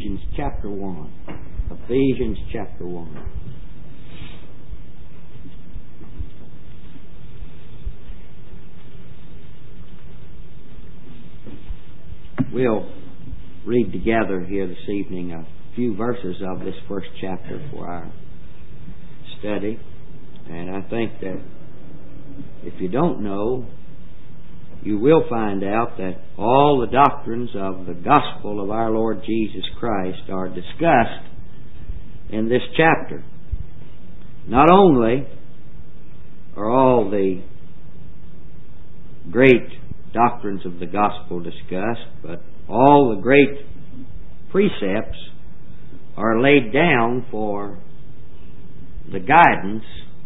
Ephesians chapter 1. Ephesians chapter 1. We'll read together here this evening a few verses of this first chapter for our study. And I think that if you don't know, you will find out that all the doctrines of the gospel of our Lord Jesus Christ are discussed in this chapter. Not only are all the great doctrines of the gospel discussed, but all the great precepts are laid down for the guidance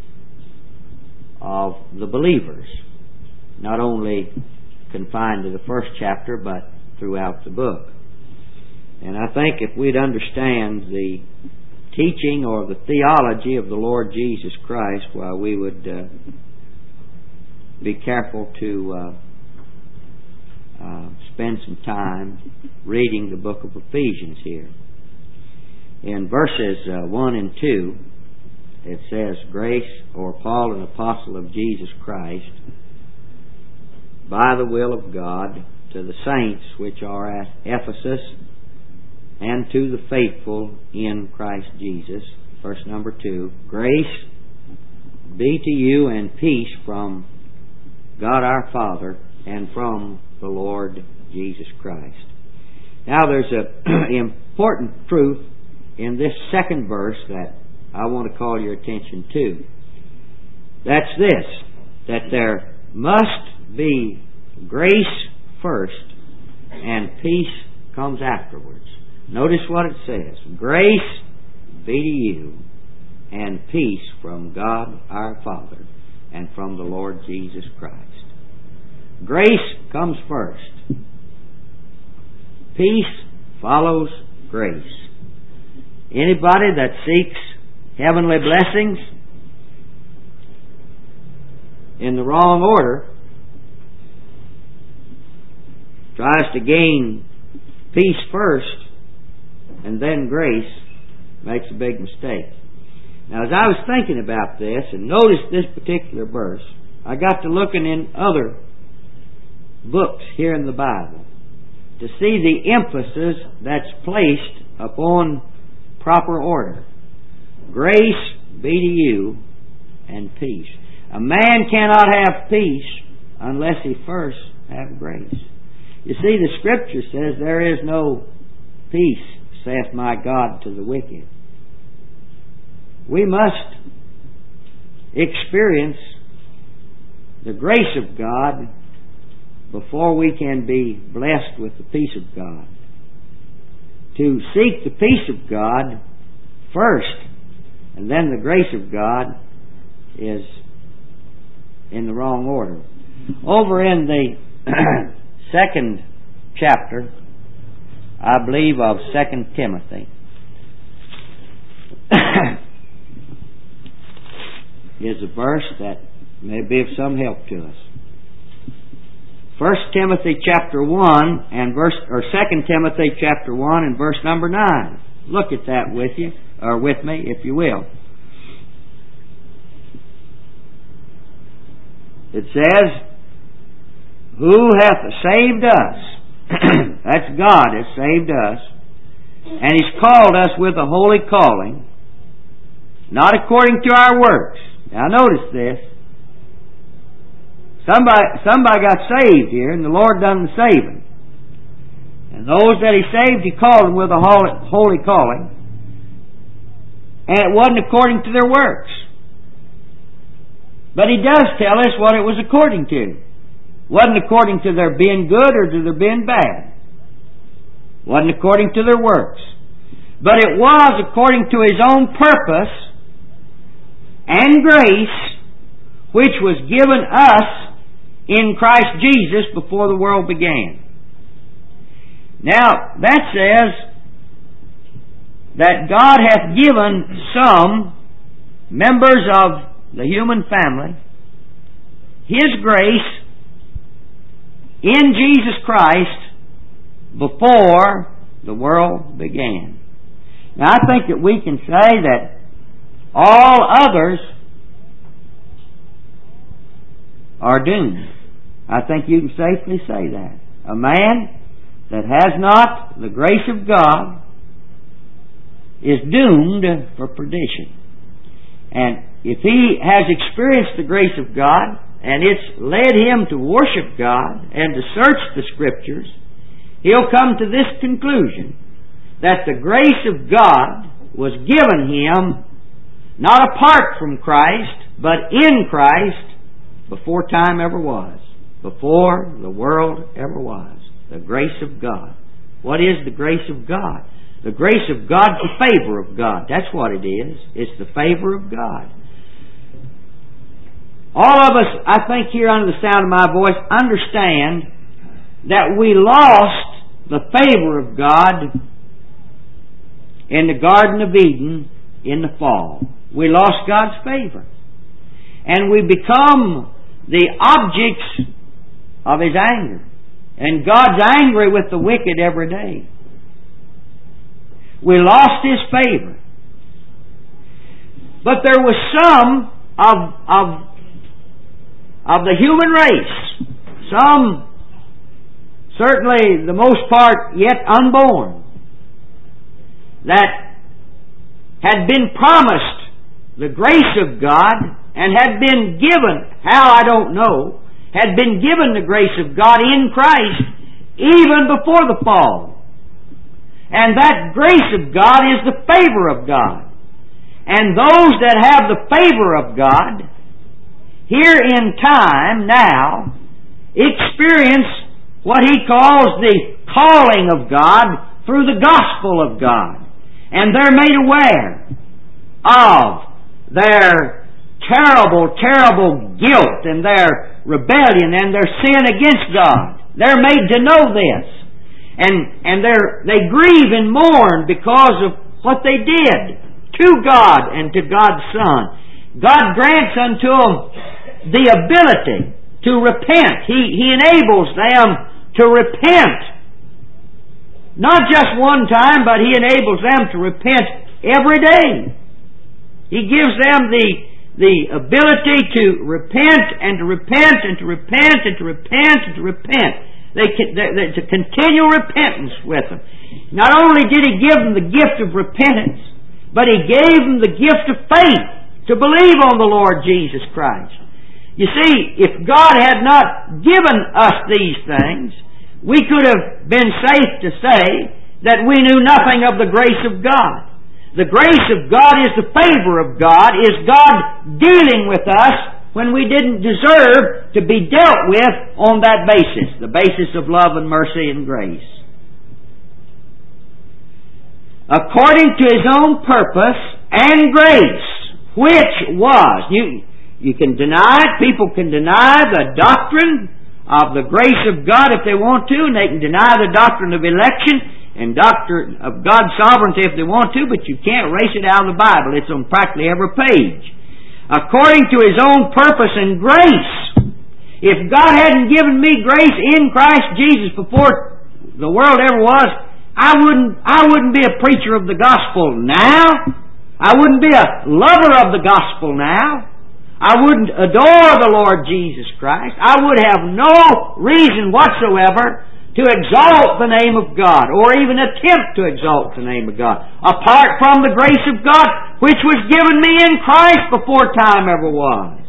of the believers, not only confined to the first chapter, but throughout the book. And I think if we'd understand the teaching or the theology of the Lord Jesus Christ, well, we would be careful to spend some time reading the book of Ephesians here. In verses 1 and 2, it says, "Grace, or Paul, an apostle of Jesus Christ, by the will of God, to the saints which are at Ephesus, and to the faithful in Christ Jesus." Verse number 2, "Grace be to you and peace from God our Father and from the Lord Jesus Christ." Now there's an important truth in this second verse that I want to call your attention to. That's this, that there must be grace first and peace comes afterwards. Notice what it says. "Grace be to you and peace from God our Father and from the Lord Jesus Christ." Grace comes first. Peace follows grace. Anybody that seeks heavenly blessings in the wrong order tries to gain peace first and then grace, makes a big mistake. Now, as I was thinking about this and noticed this particular verse, I got to looking in other books here in the Bible to see the emphasis that's placed upon proper order. Grace be to you and peace. A man cannot have peace unless he first have grace. You see, the Scripture says, "There is no peace, saith my God, to the wicked." We must experience the grace of God before we can be blessed with the peace of God. To seek the peace of God first, and then the grace of God, is in the wrong order. Over in the second chapter, I believe, of 2 Timothy, is a verse that may be of some help to us. 1 Timothy chapter 1 and 2 Timothy chapter 1 and verse number 9. Look at that with you, or with me, if you will. It says, "Who hath saved us?" That's God has saved us. "And He's called us with a holy calling, not according to our works." Now notice this. Somebody got saved here, and the Lord done the saving. And those that He saved, He called them with a holy calling. And it wasn't according to their works. But He does tell us what it was according to. It wasn't according to their being good or to their being bad. It wasn't according to their works. But it was according to His own purpose and grace, which was given us in Christ Jesus before the world began. Now, that says that God hath given some members of the human family His grace in Jesus Christ before the world began. Now, I think that we can say that all others are doomed. I think you can safely say that. A man that has not the grace of God is doomed for perdition. And if he has experienced the grace of God, and it's led him to worship God and to search the Scriptures, he'll come to this conclusion, that the grace of God was given him not apart from Christ, but in Christ before time ever was, before the world ever was. The grace of God. What is the grace of God? The grace of God is the favor of God. That's what it is. It's the favor of God. All of us, I think, here under the sound of my voice, understand that we lost the favor of God in the Garden of Eden in the fall. We lost God's favor. And we become the objects of His anger. And God's angry with the wicked every day. We lost His favor. But there was some of the human race, some, certainly the most part yet unborn, that had been promised the grace of God and had been given, how I don't know, had been given the grace of God in Christ even before the fall. And that grace of God is the favor of God. And those that have the favor of God, here in time now, experience what he calls the calling of God through the gospel of God. And they're made aware of their terrible, terrible guilt and their rebellion and their sin against God. They're made to know this. And they grieve and mourn because of what they did to God and to God's Son. God grants unto them the ability to repent. He enables them to repent. Not just one time, but He enables them to repent every day. He gives them the ability to repent and to repent and to repent and to repent and to repent. It's a continual repentance with them. Not only did He give them the gift of repentance, but He gave them the gift of faith to believe on the Lord Jesus Christ. You see, if God had not given us these things, we could have been safe to say that we knew nothing of the grace of God. The grace of God is the favor of God, is God dealing with us when we didn't deserve to be dealt with on that basis, the basis of love and mercy and grace. According to His own purpose and grace, which was, you can deny it, people can deny the doctrine of the grace of God if they want to, and they can deny the doctrine of election and doctrine of God's sovereignty if they want to, but you can't erase it out of the Bible. It's on practically every page. According to His own purpose and grace. If God hadn't given me grace in Christ Jesus before the world ever was, I wouldn't be a preacher of the gospel now. I wouldn't be a lover of the gospel now. I wouldn't adore the Lord Jesus Christ. I would have no reason whatsoever to exalt the name of God, or even attempt to exalt the name of God, apart from the grace of God, which was given me in Christ before time ever was.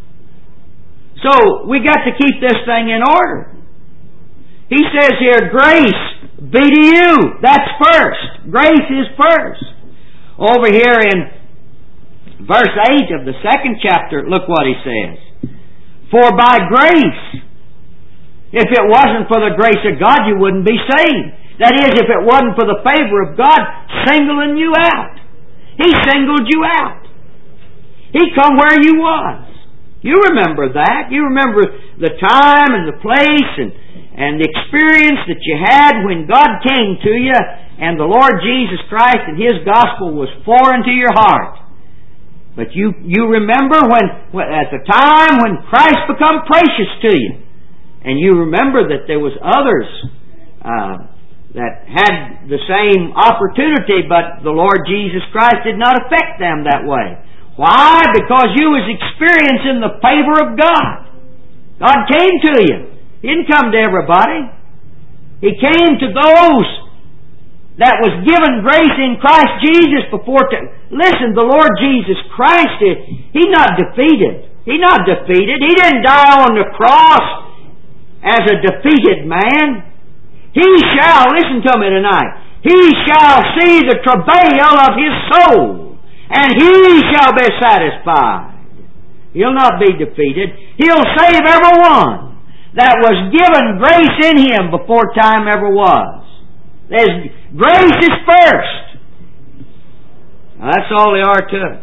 So, we got to keep this thing in order. He says here, grace be to you. That's first. Grace is first. Over here in verse 8 of the 2nd chapter, look what he says. For by grace, if it wasn't for the grace of God, you wouldn't be saved. That is, if it wasn't for the favor of God singling you out. He singled you out. He come where you was. You remember that. You remember the time and the place and the experience that you had when God came to you and the Lord Jesus Christ and His gospel was foreign to your heart. But you remember when at the time when Christ become precious to you. And you remember that there was others that had had the same opportunity, but the Lord Jesus Christ did not affect them that way. Why? Because you was experiencing the favor of God. God came to you. He didn't come to everybody. He came to those that was given grace in Christ Jesus before. Listen, the Lord Jesus Christ, He's not defeated. He's not defeated. He didn't die on the cross as a defeated man. He shall, listen to me tonight, He shall see the travail of His soul, and He shall be satisfied. He'll not be defeated. He'll save everyone that was given grace in Him before time ever was. Grace is first. Now, that's all there are to it.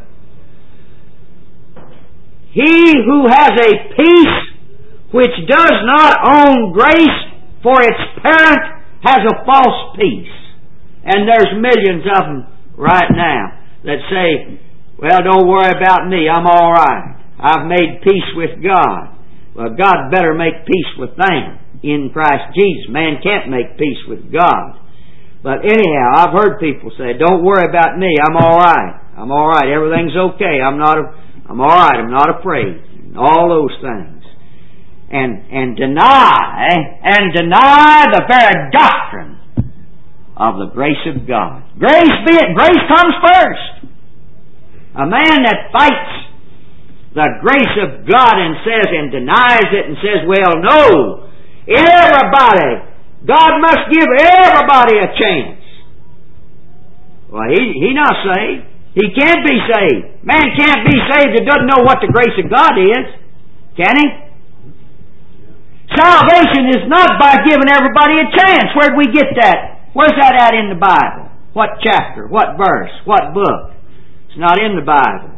He who has a peace which does not own grace for its parent has a false peace. And there's millions of them right now that say, well, don't worry about me, I'm all right. I've made peace with God. Well, God better make peace with them in Christ Jesus. Man can't make peace with God. But anyhow, I've heard people say, don't worry about me, I'm all right. I'm all right, everything's okay. I'm all right, I'm not afraid. And all those things. And deny the very doctrine of the grace of God. Grace comes first. A man that fights the grace of God and denies it and says, well, no, everybody, God must give everybody a chance. Well, he not saved. He can't be saved. Man can't be saved that doesn't know what the grace of God is. Can he? Salvation is not by giving everybody a chance. Where'd we get that? Where's that at in the Bible? What chapter? What verse? What book? It's not in the Bible.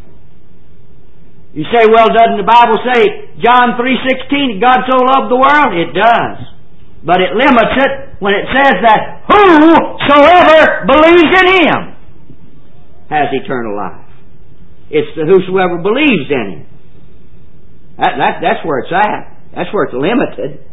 You say, well, doesn't the Bible say, John 3:16, God so loved the world? It does. But it limits it when it says that whosoever believes in Him has eternal life. It's the whosoever believes in Him. That's where it's at. That's where it's limited.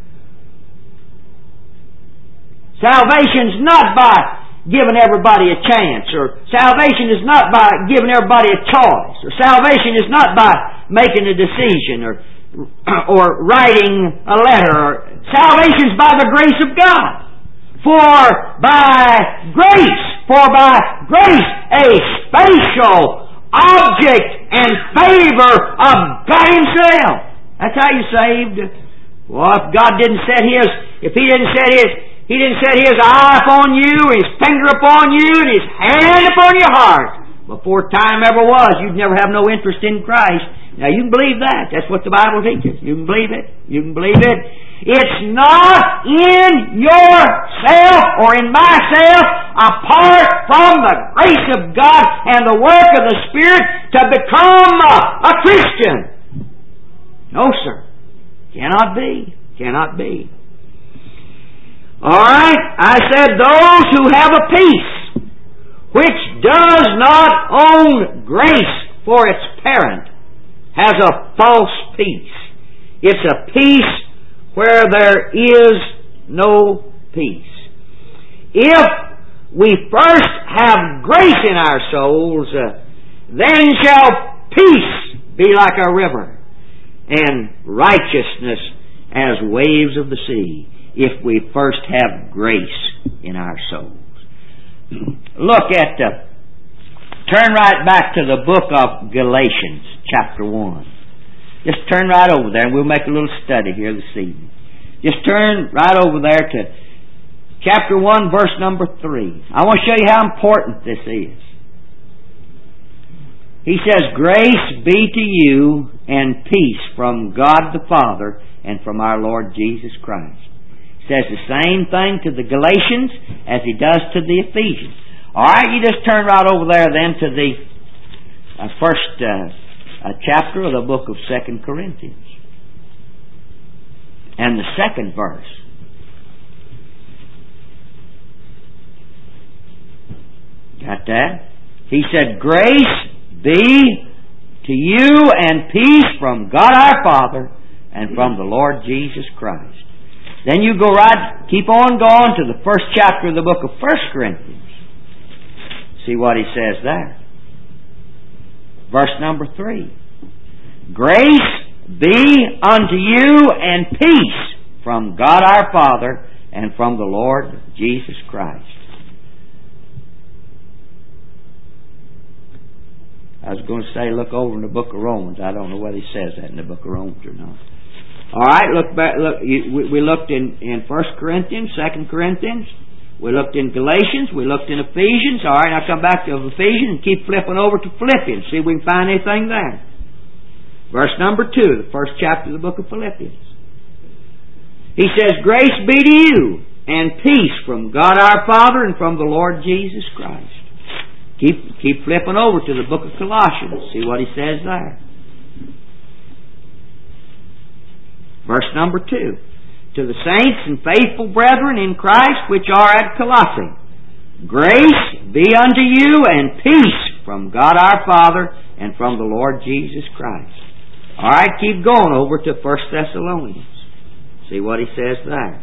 Salvation's not by giving everybody a chance, or salvation is not by giving everybody a choice, or salvation is not by making a decision, or writing a letter. Salvation's by the grace of God. For by grace, a special object and favor of God Himself. That's how you're saved. Well, if God didn't set He didn't set His eye upon you, His finger upon you, and His hand upon your heart before time ever was, you'd never have no interest in Christ. Now you can believe that. That's what the Bible teaches. You can believe it. You can believe it. It's not in yourself or in myself, apart from the grace of God and the work of the Spirit, to become a Christian. No, sir. Cannot be. Cannot be. Alright, I said those who have a peace which does not own grace for its parent has a false peace. It's a peace where there is no peace. If we first have grace in our souls, then shall peace be like a river, and righteousness as waves of the sea, if we first have grace in our souls. Look at, turn right back to the book of Galatians, chapter 1. Just turn right over there, and we'll make a little study here this evening. Just turn right over there to chapter 1, verse number 3. I want to show you how important this is. He says, grace be to you and peace from God the Father and from our Lord Jesus Christ. He says the same thing to the Galatians as he does to the Ephesians. Alright, you just turn right over there then to the first chapter of the book of 2 Corinthians. And the second verse. Got that? He said, grace be to you and peace from God our Father and from the Lord Jesus Christ. Then you keep on going to the first chapter of the book of 1 Corinthians. See what he says there. Verse number 3. Grace be unto you and peace from God our Father and from the Lord Jesus Christ. I was going to say look over in the book of Romans. I don't know whether he says that in the book of Romans or not. All right, look back. We looked in 1 Corinthians, 2 Corinthians. We looked in Galatians. We looked in Ephesians. All right, now come back to Ephesians and keep flipping over to Philippians. See if we can find anything there. Verse number 2, the first chapter of the book of Philippians. He says, Grace be to you and peace from God our Father and from the Lord Jesus Christ. Keep flipping over to the book of Colossians. See what he says there. Verse number 2. To the saints and faithful brethren in Christ which are at Colossae, grace be unto you and peace from God our Father and from the Lord Jesus Christ. All right, keep going over to 1 Thessalonians. See what he says there.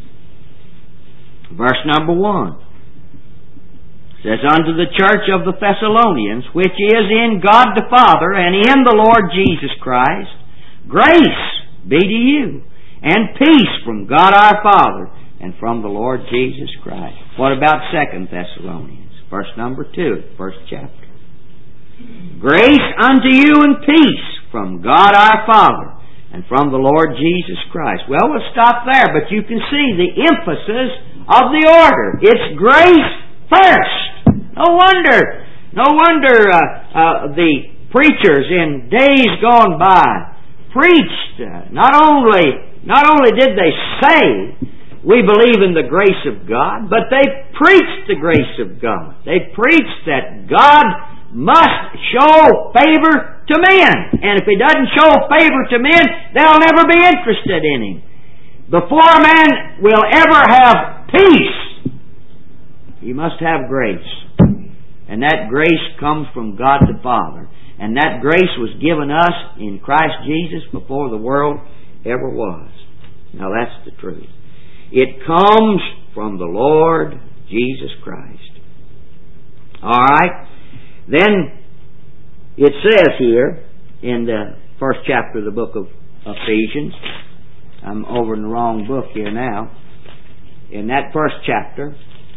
Verse number 1. Says, Unto the church of the Thessalonians, which is in God the Father and in the Lord Jesus Christ, grace be to you, and peace from God our Father and from the Lord Jesus Christ. What about 2 Thessalonians? Verse number 2, first chapter. Grace unto you and peace from God our Father and from the Lord Jesus Christ. Well, we'll stop there, but you can see the emphasis of the order. It's grace first. No wonder the preachers in days gone by preached. Not only did they say we believe in the grace of God, but they preached the grace of God. They preached that God must show favor to men, and if He doesn't show favor to men, they'll never be interested in Him. Before a man will ever have peace, he must have grace. And that grace comes from God the Father. And that grace was given us in Christ Jesus before the world ever was. Now that's the truth. It comes from the Lord Jesus Christ. Alright. Then it says here in the first chapter of the book of Ephesians, I'm over in the wrong book here now. In that first chapter,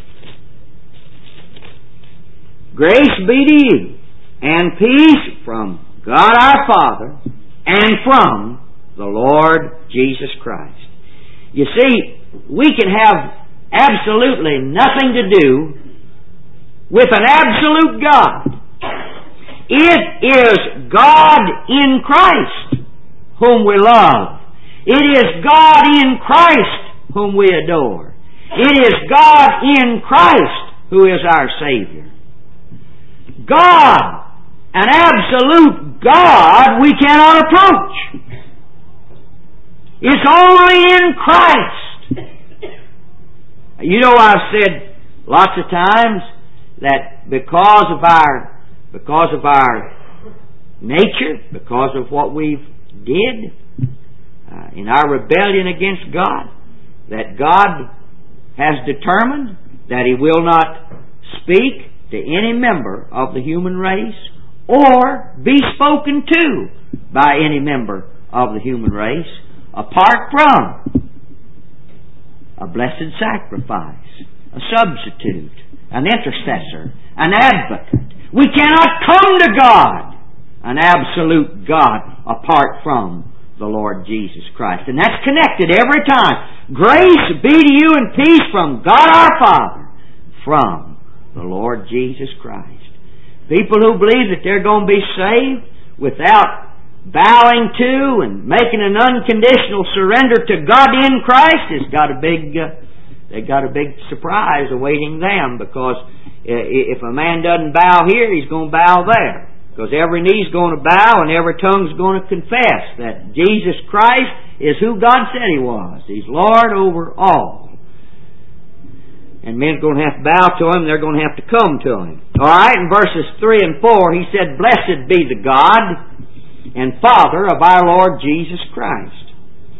grace be to you and peace from God our Father and from the Lord Jesus Christ. You see, we can have absolutely nothing to do with an absolute God. It is God in Christ whom we love. It is God in Christ whom we adore. It is God in Christ who is our Savior. God, an absolute God, we cannot approach. It's only in Christ. You know, I've said lots of times that because of our nature, because of what we've did in our rebellion against God, that God has determined that He will not speak to any member of the human race or be spoken to by any member of the human race apart from a blessed sacrifice, a substitute, an intercessor, an advocate. We cannot come to God, an absolute God, apart from the Lord Jesus Christ. And that's connected every time. Grace be to you and peace from God our Father, from the Lord Jesus Christ. People who believe that they're going to be saved without bowing to and making an unconditional surrender to God in Christ has got a big surprise awaiting them, because if a man doesn't bow here, he's going to bow there. Because every knee's going to bow and every tongue's going to confess that Jesus Christ is who God said He was. He's Lord over all. And men's going to have to bow to Him, they're going to have to come to Him. Alright, in verses 3 and 4, He said, Blessed be the God and Father of our Lord Jesus Christ,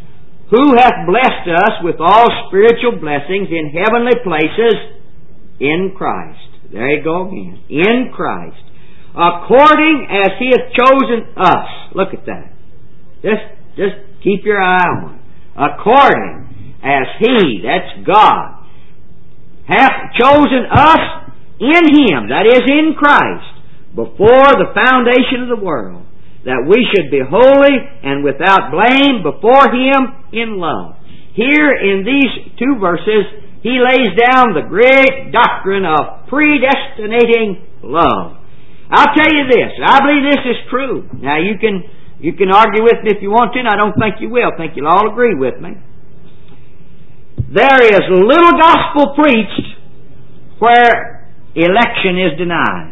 who hath blessed us with all spiritual blessings in heavenly places in Christ. There you go again. In Christ. According as He hath chosen us. Look at that. Just keep your eye on it. According as He, that's God, hath chosen us in Him, that is in Christ, before the foundation of the world, that we should be holy and without blame before Him in love. Here in these two verses, he lays down the great doctrine of predestinating love. I'll tell you this, I believe this is true. Now you can argue with me if you want to, and I don't think you will. I think you'll all agree with me. There is little gospel preached where election is denied.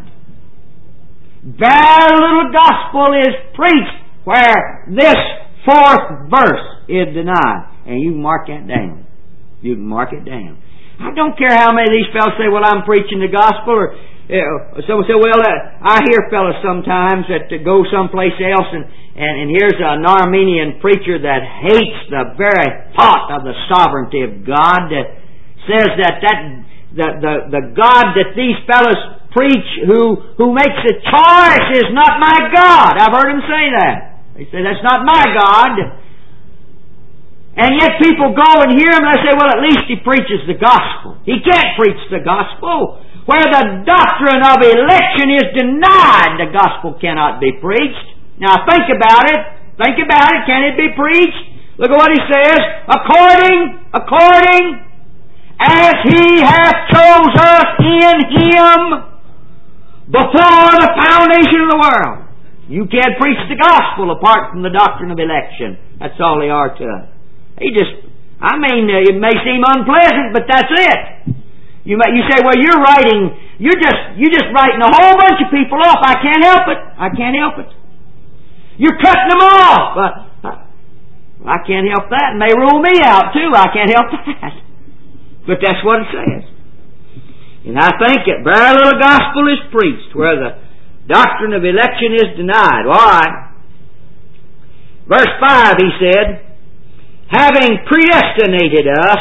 Very little gospel is preached where this fourth verse is denied. And you can mark that down. You can mark it down. I don't care how many of these fellows say, well, I'm preaching the gospel, or someone say, well, I hear fellows sometimes that go someplace else and here's an Armenian preacher that hates the very thought of the sovereignty of God, that says that the God that these fellows preach who makes a choice is not my God. I've heard him say that. They say, that's not my God. And yet people go and hear him and they say, well, at least he preaches the gospel. He can't preach the gospel. Where the doctrine of election is denied, the gospel cannot be preached. Now think about it. Think about it. Can it be preached? Look at what he says. According as He hath chose us in Him before the foundation of the world. You can't preach the gospel apart from the doctrine of election. That's all they are to us. It may seem unpleasant, but that's it. You say, well, you're just writing a whole bunch of people off. I can't help it. You're cutting them off. I can't help that. And they rule me out too. I can't help that. But that's what it says. And I think that very little gospel is preached where the doctrine of election is denied. All right. Verse 5, he said, having predestinated us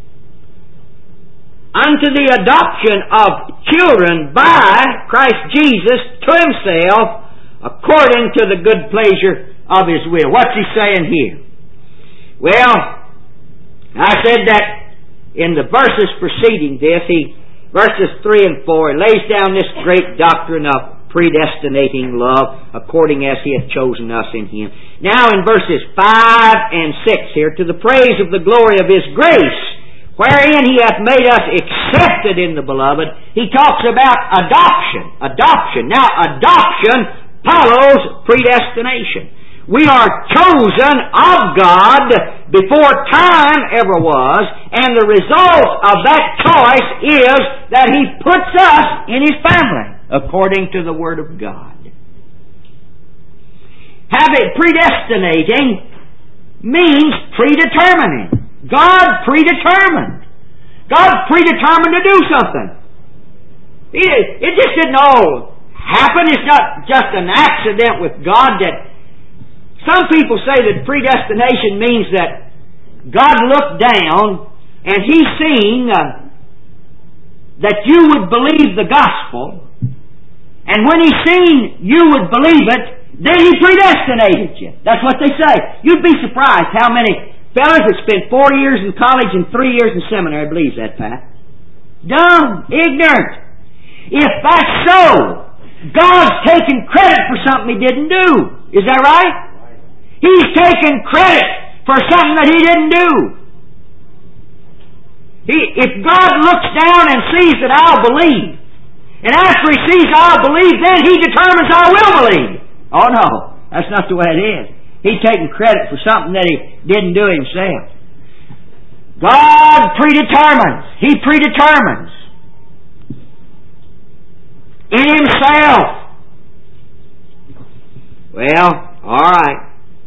unto the adoption of children by Christ Jesus to Himself, according to the good pleasure of His will. What's he saying here? Well, I said that in the verses preceding this, verses 3 and 4, he lays down this great doctrine of predestinating love, according as He hath chosen us in Him. Now in verses 5 and 6 here, to the praise of the glory of His grace, wherein He hath made us accepted in the Beloved, he talks about adoption. Now adoption follows predestination. We are chosen of God before time ever was, and the result of that choice is that He puts us in His family, according to the Word of God. Predestinating means predetermining. God predetermined. God predetermined to do something. It just didn't all happen. It's not just an accident with God. That some people say that predestination means that God looked down and He seen that you would believe the gospel, and when He seen you would believe it, then He predestinated you. That's what they say. You'd be surprised how many fellas that spent 4 years in college and 3 years in seminary believes that fact. Dumb, ignorant. If that's so, God's taking credit for something He didn't do. Is that right? He's taking credit for something that He didn't do. If God looks down and sees that I'll believe, and after He sees I'll believe, then He determines I will believe. Oh no, that's not the way it is. He's taking credit for something that He didn't do Himself. God predetermines. He predetermines in Himself. Well, all right.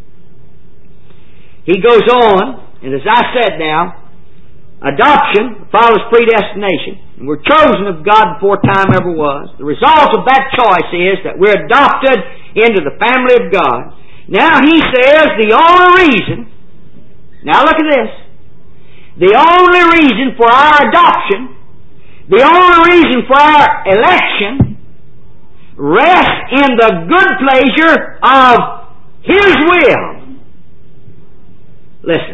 He goes on, and as I said now, adoption follows predestination. And we're chosen of God before time ever was. The result of that choice is that we're adopted into the family of God. Now he says the only reason Now look at this. The only reason for our adoption, the only reason for our election, rests in the good pleasure of His will. Listen.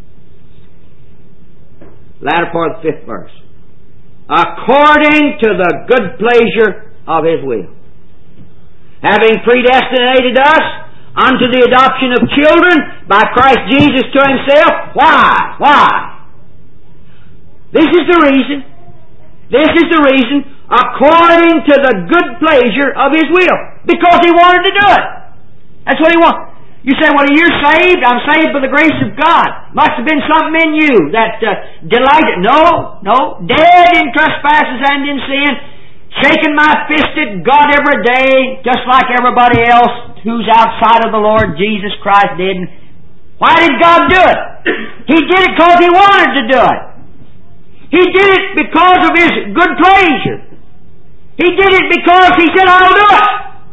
Latter part of the 5th verse. According to the good pleasure of His will. Having predestinated us unto the adoption of children by Christ Jesus to Himself. Why? Why? This is the reason. This is the reason. According to the good pleasure of His will. Because He wanted to do it. That's what He wanted. You say, well, you're saved. I'm saved by the grace of God. Must have been something in you that delighted. No. Dead in trespasses and in sin. Shaking my fist at God every day, just like everybody else who's outside of the Lord Jesus Christ did. Why did God do it? He did it because He wanted to do it. He did it because of His good pleasure. He did it because He said, I'll do it.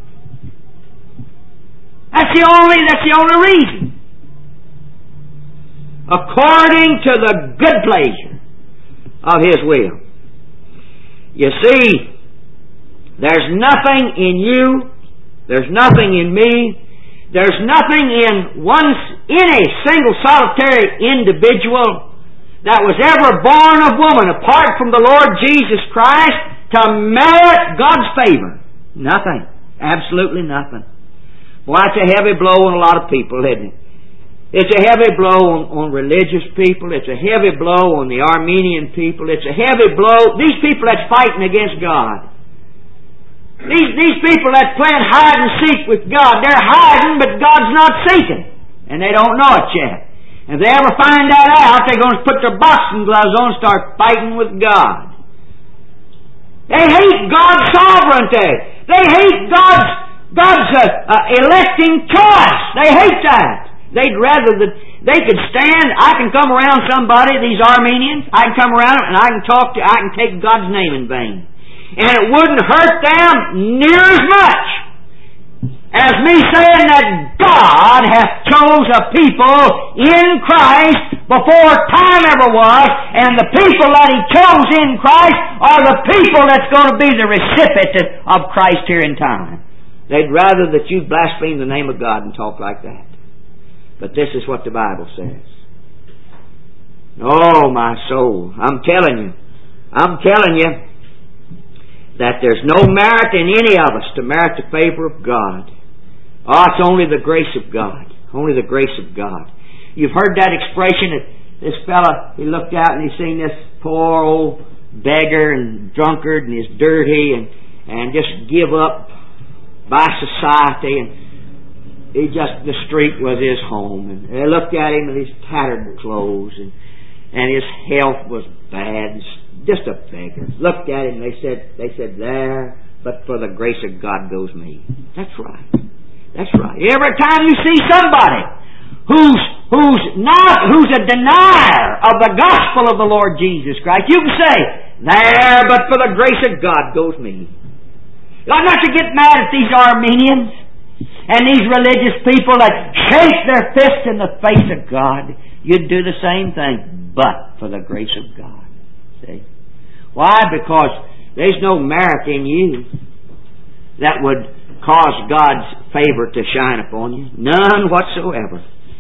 That's the only reason. According to the good pleasure of His will. You see, there's nothing in you, there's nothing in me, there's nothing in any single solitary individual that was ever born of woman apart from the Lord Jesus Christ to merit God's favor. Nothing. Absolutely nothing. Boy, it's a heavy blow on a lot of people, isn't it? It's a heavy blow on religious people. It's a heavy blow on the Armenian people. It's a heavy blow. These people that's fighting against God. These people that's playing hide and seek with God. They're hiding, but God's not seeking. And they don't know it yet. And if they ever find that out, they're going to put their boxing gloves on and start fighting with God. They hate God's sovereignty. They hate God's electing choice. They hate that. They'd rather that they could stand. I can come around somebody, these Armenians. I can come around them and I can take God's name in vain. And it wouldn't hurt them near as much as me saying that God hath chose a people in Christ before time ever was, and the people that He chose in Christ are the people that's going to be the recipient of Christ here in time. They'd rather that you blaspheme the name of God and talk like that. But this is what the Bible says. Oh, my soul, I'm telling you that there's no merit in any of us to merit the favor of God. Oh, it's only the grace of God. Only the grace of God. You've heard that expression that this fella, he looked out and he seen this poor old beggar and drunkard and he's dirty and just give up by society, and the street was his home, and they looked at him in his tattered clothes and his health was bad, just a beggar. Looked at him and they said there, but for the grace of God goes me. That's right. Every time you see somebody who's a denier of the gospel of the Lord Jesus Christ, you can say, there, but for the grace of God goes me. You ought not to get mad at these Armenians and these religious people that shake their fist in the face of God. You'd do the same thing, but for the grace of God. See? Why? Because there's no merit in you that would cause God's favor to shine upon you. None whatsoever.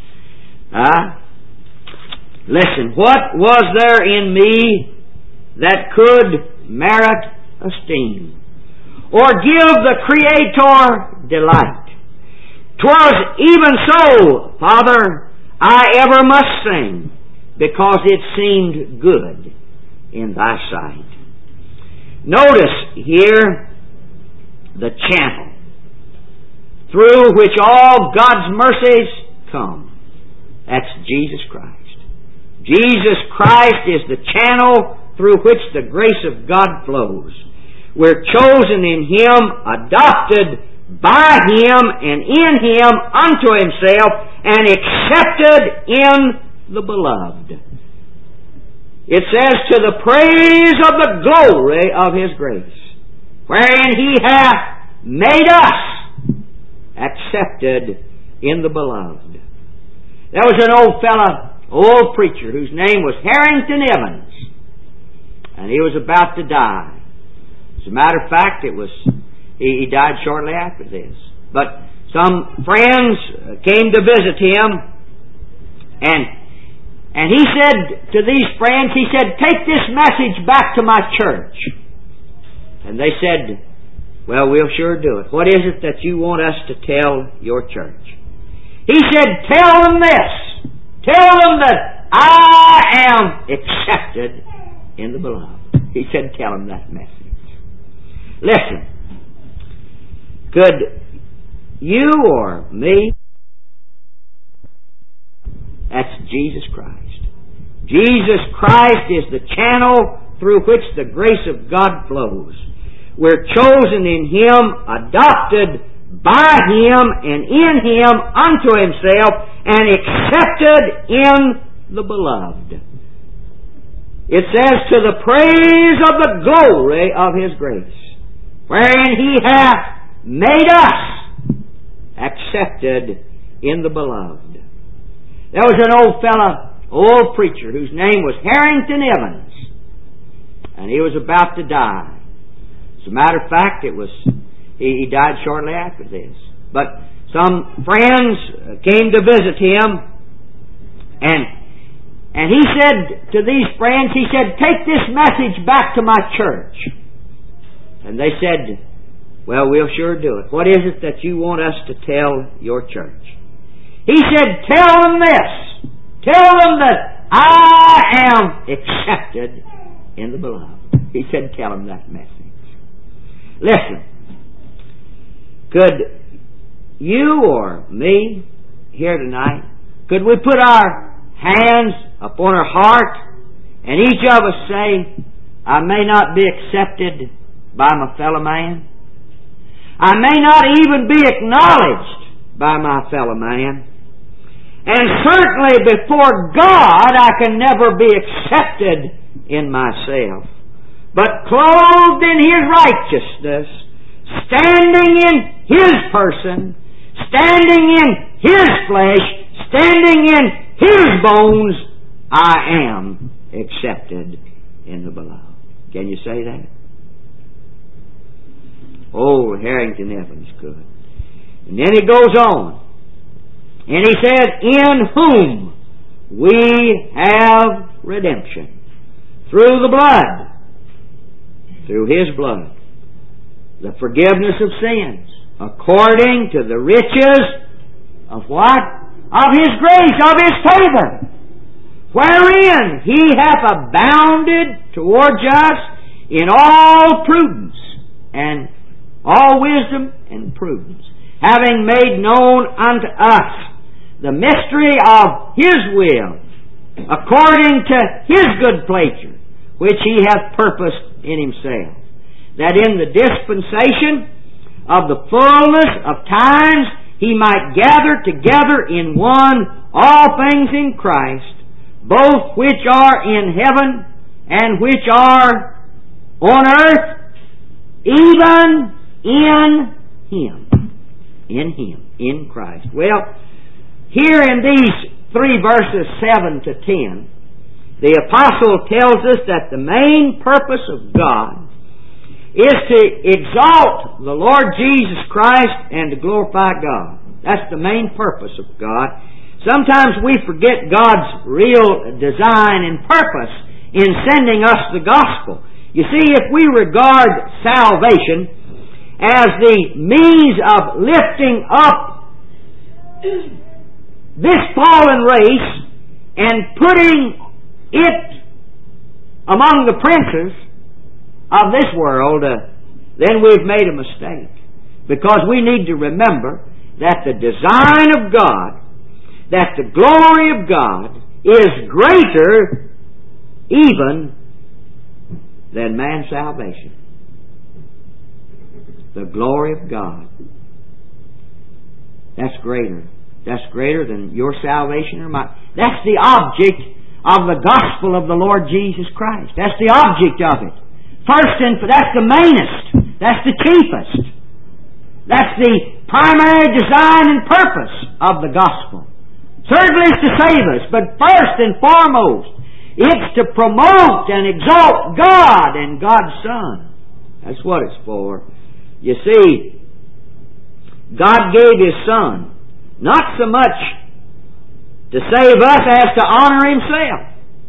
Listen, what was there in me that could merit esteem or give the Creator delight? 'Twas even so, Father, I ever must sing, because it seemed good in Thy sight. Notice here the channel through which all God's mercies come. That's Jesus Christ. Jesus Christ is the channel through which the grace of God flows. We're chosen in Him, adopted by Him and in Him unto Himself, and accepted in the Beloved. It says, to the praise of the glory of His grace, wherein He hath made us accepted in the Beloved. There was an old fella old preacher whose name was Harrington Evans, and he was about to die. As a matter of fact, he died shortly after this. But some friends came to visit him, and he said to these friends, he said, "Take this message back to my church." And they said, "Well, we'll sure do it. What is it that you want us to tell your church?" He said, "Tell them this. Tell them that I am accepted in the Beloved." He said, "Tell them that message." Listen, could you or me? That's Jesus Christ. Jesus Christ is the channel through which the grace of God flows. We're chosen in Him, adopted by Him and in Him unto Himself, and accepted in the Beloved. It says, "To the praise of the glory of His grace, wherein He hath made us accepted in the Beloved." There was an old preacher whose name was Harrington Evans, and he was about to die. As a matter of fact, he died shortly after this. But some friends came to visit him, and he said to these friends, he said, "Take this message back to my church." And they said, "Well, we'll sure do it. What is it that you want us to tell your church?" He said, "Tell them this. Tell them that I am accepted in the Beloved." He said, "Tell them that message." Listen, could you or me here tonight, could we put our hands upon our heart and each of us say, "I may not be accepted by my fellow man. I may not even be acknowledged by my fellow man. And certainly before God I can never be accepted in myself. But clothed in His righteousness, standing in His person, standing in His flesh, standing in His bones, I am accepted in the Beloved." Can you say that? Oh, Harrington Evans could. And then he goes on, and he says, "In whom we have redemption through the blood," through His blood, "the forgiveness of sins, according to the riches of" what? "Of His grace, of His favor, wherein He hath abounded towards us in all prudence and all wisdom and prudence, having made known unto us the mystery of His will, according to His good pleasure, which He hath purposed in Himself, that in the dispensation of the fullness of times He might gather together in one all things in Christ, both which are in heaven and which are on earth, even in Him." In Him, in Christ. Well, here in these 3 verses 7 to 10, the apostle tells us that the main purpose of God is to exalt the Lord Jesus Christ and to glorify God. That's the main purpose of God. Sometimes we forget God's real design and purpose in sending us the gospel. You see, if we regard salvation as the means of lifting up this fallen race and putting it among the princes of this world, then we've made a mistake. Because we need to remember that the design of God, that the glory of God is greater even than man's salvation. The glory of God. That's greater. That's greater than your salvation or mine. That's the object of the gospel of the Lord Jesus Christ. That's the object of it. First and that's the mainest. That's the chiefest. That's the primary design and purpose of the gospel. Certainly it's to save us, but first and foremost, it's to promote and exalt God and God's Son. That's what it's for. You see, God gave His Son not so much to save us as to honor Himself.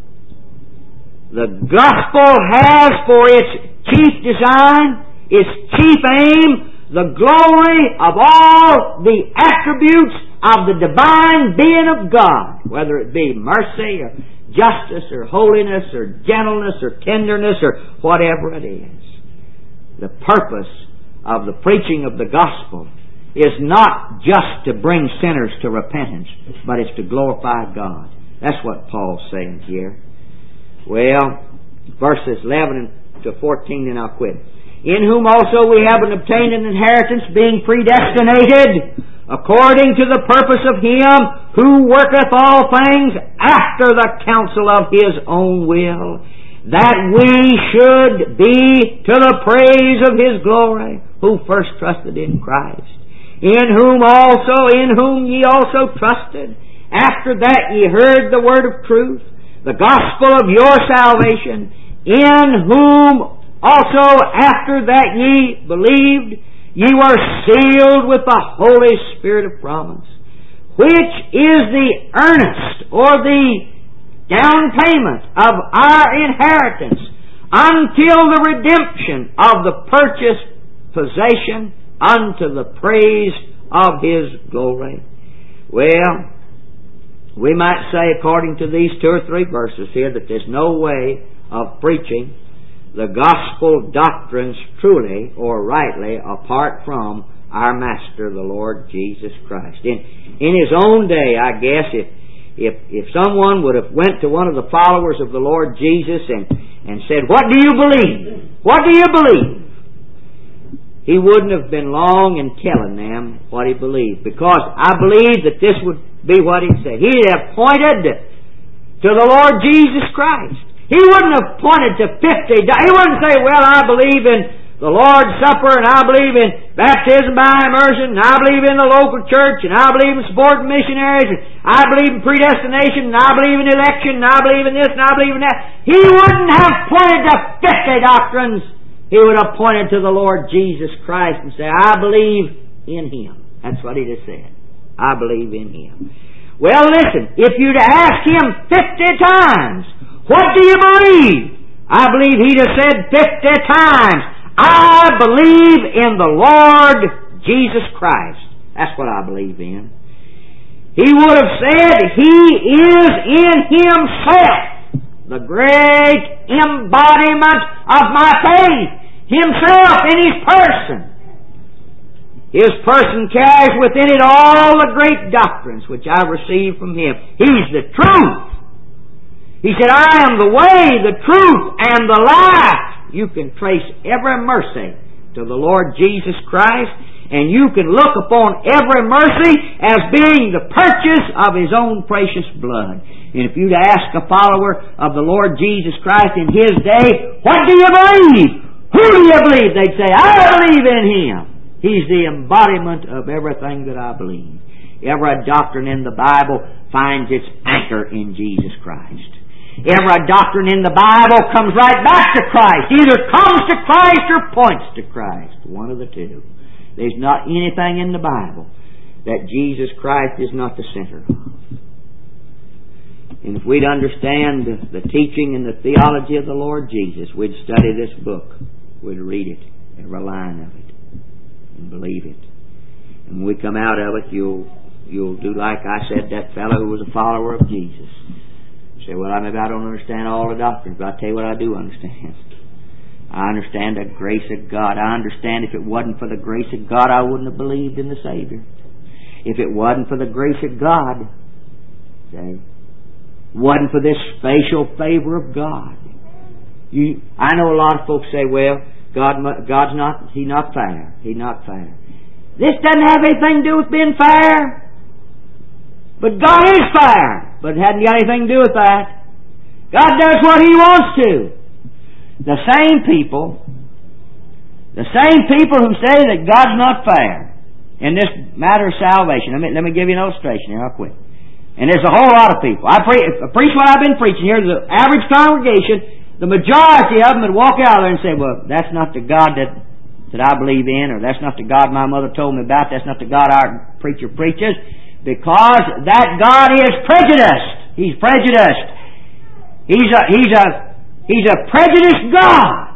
The gospel has for its chief design, its chief aim, the glory of all the attributes of the divine being of God, whether it be mercy or justice or holiness or gentleness or tenderness or whatever it is. The purpose of the preaching of the gospel is not just to bring sinners to repentance, but it's to glorify God. That's what Paul's saying here. Well, verses 11 to 14, and I'll quit. In whom also we have obtained an inheritance, being predestinated according to the purpose of Him who worketh all things after the counsel of His own will, that we should be to the praise of His glory, who first trusted in Christ, in whom ye also trusted, after that ye heard the word of truth, the gospel of your salvation, in whom also after that ye believed, ye were sealed with the Holy Spirit of promise, which is the earnest or the down payment of our inheritance until the redemption of the purchased possession unto the praise of His glory. Well, we might say, according to these 2 or 3 verses here, that there's no way of preaching the gospel doctrines truly or rightly apart from our Master, the Lord Jesus Christ. In His own day, I guess, if someone would have went to one of the followers of the Lord Jesus and said, "What do you believe? What do you believe?" he wouldn't have been long in telling them what he believed, because I believe that this would be what he'd say. He'd have pointed to the Lord Jesus Christ. He wouldn't have pointed to 50. He wouldn't say, "Well, I believe in the Lord's Supper, and I believe in baptism by immersion, and I believe in the local church, and I believe in supporting missionaries, and I believe in predestination, and I believe in election, and I believe in this, and I believe in that." He wouldn't have pointed to 50 doctrines. He would have pointed to the Lord Jesus Christ and say, "I believe in Him." That's what he'd have said. I believe in Him. Well, listen, if you'd asked him 50 times, "What do you believe?" I believe he'd have said 50 times, "I believe in the Lord Jesus Christ." That's what I believe in. He would have said, "He is in Himself the great embodiment of my faith." Himself in His person. His person carries within it all the great doctrines which I received from Him. He's the truth. He said, "I am the way, the truth, and the life." You can trace every mercy to the Lord Jesus Christ, and you can look upon every mercy as being the purchase of His own precious blood. And if you'd ask a follower of the Lord Jesus Christ in His day, "What do you believe? Who do you believe?" they'd say, "I believe in Him. He's the embodiment of everything that I believe." Every doctrine in the Bible finds its anchor in Jesus Christ. Every doctrine in the Bible comes right back to Christ. Either comes to Christ or points to Christ. One of the two. There's not anything in the Bible that Jesus Christ is not the center of. And if we'd understand the teaching and the theology of the Lord Jesus, we'd study this book. We'd read it, every line of it, and believe it. And when we come out of it, you'll do like I said, that fellow who was a follower of Jesus. You say, "Well, maybe I don't understand all the doctrines," but I'll tell you what I do understand. I understand the grace of God. I understand if it wasn't for the grace of God, I wouldn't have believed in the Savior. If it wasn't for the grace of God, wasn't for this special favor of God. I know a lot of folks say, "Well, God's not, He's not fair. He's not fair." This doesn't have anything to do with being fair. But God is fair. But it hadn't got anything to do with that. God does what He wants to. The same people who say that God's not fair in this matter of salvation. Let me give you an illustration here. I'll quit. And there's a whole lot of people. I preach what I've been preaching here. The average congregation, the majority of them would walk out there and say, well, that's not the God that I believe in, or that's not the God my mother told me about, that's not the God our preacher preaches, because that God is prejudiced. He's prejudiced. He's a prejudiced God.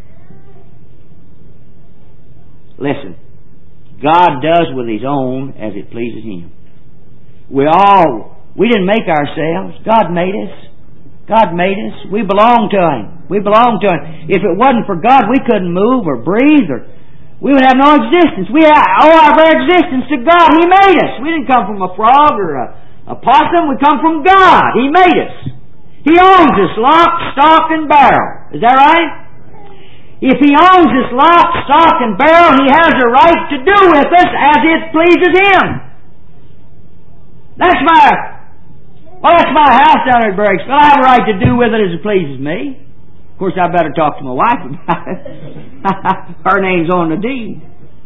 Listen, God does with His own as it pleases Him. We didn't make ourselves. God made us. God made us. We belong to Him. We belong to Him. If it wasn't for God, we couldn't move or breathe, or we would have no existence. We owe our very existence to God. He made us. We didn't come from a frog or a possum. We come from God. He made us. He owns us, lock, stock, and barrel. Is that right? If He owns us, lock, stock, and barrel, He has a right to do with us as it pleases Him. That's my house down at Berricksville. I have a right to do with it as it pleases me. Of course, I better talk to my wife about it. Her name's on the deed.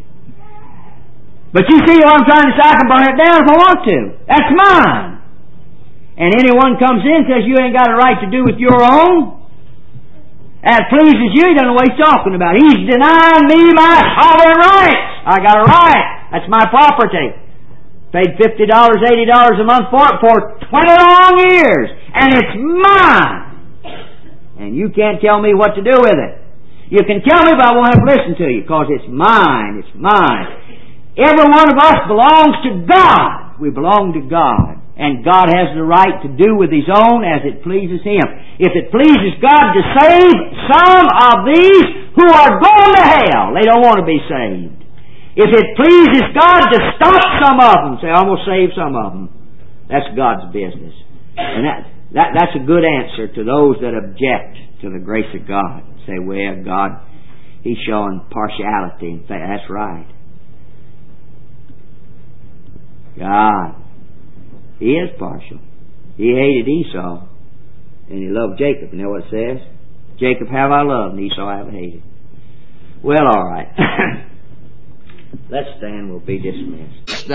But you see what I'm trying to say? I can burn it down if I want to. That's mine. And anyone comes in and says you ain't got a right to do with your own, that pleases you, he doesn't know what he's talking about. He's denying me my sovereign rights. I got a right. That's my property. Paid $50, $80 a month for it for 20 long years. And it's mine. And you can't tell me what to do with it. You can tell me, but I won't have to listen to you, because it's mine. It's mine. Every one of us belongs to God. We belong to God. And God has the right to do with His own as it pleases Him. If it pleases God to save some of these who are going to hell, they don't want to be saved. If it pleases God to stop some of them, say, I'm going to save some of them, that's God's business. And that's a good answer to those that object to the grace of God. Say, well, God, He's showing partiality. In fact, that's right. God, He is partial. He hated Esau, and He loved Jacob. You know what it says? Jacob have I loved, and Esau have I hated. Well, all right. Let's stand. We'll be dismissed.